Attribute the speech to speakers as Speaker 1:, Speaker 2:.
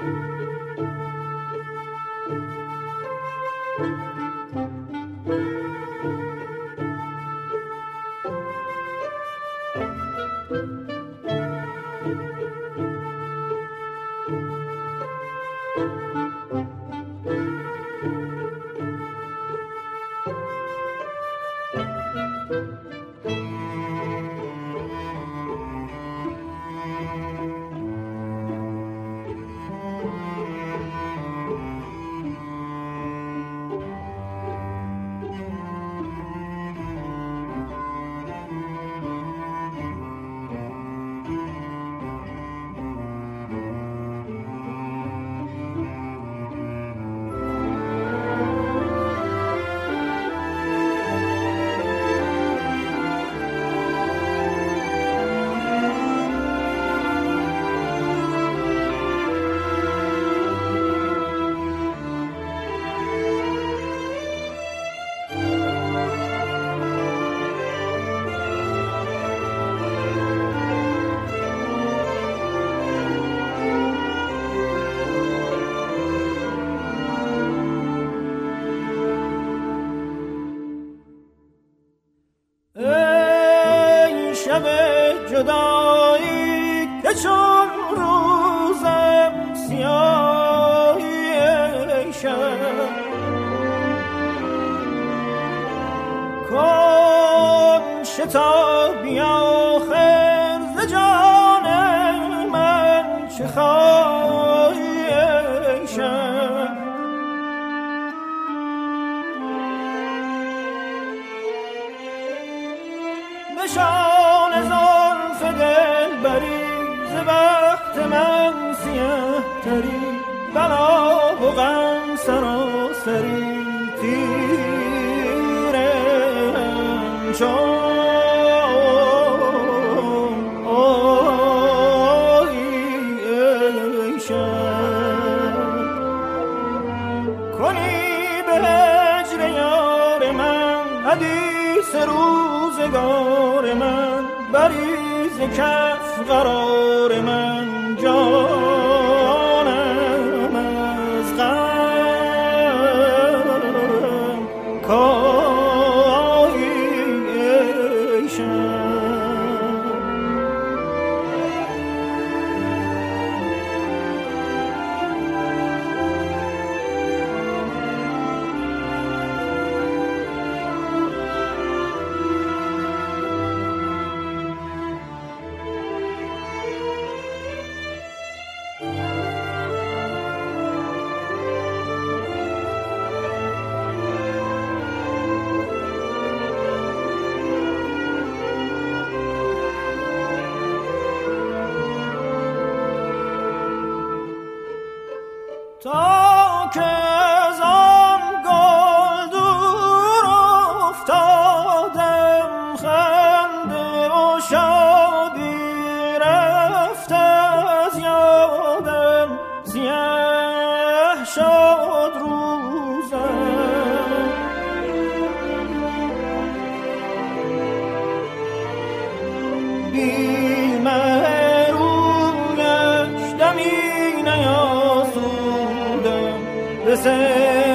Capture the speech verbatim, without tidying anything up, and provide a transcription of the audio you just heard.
Speaker 1: جدایی که چون روزم سیاهی شب کن شتابی آخر ز جان من چه خواهی شب نشان زلف دلبری ز وقت من سیه تری بلا و غم سراسری تیره چون آهی ای شب کنی به هجر یار من حدیث روزگار من بریز کف قرار من جانم از غم کاهی ای شب تا که از آن گل دور افتادم خنده و شادی رفت از یادم سیاه شد روزم بی مه رویش دمی نیاسودم به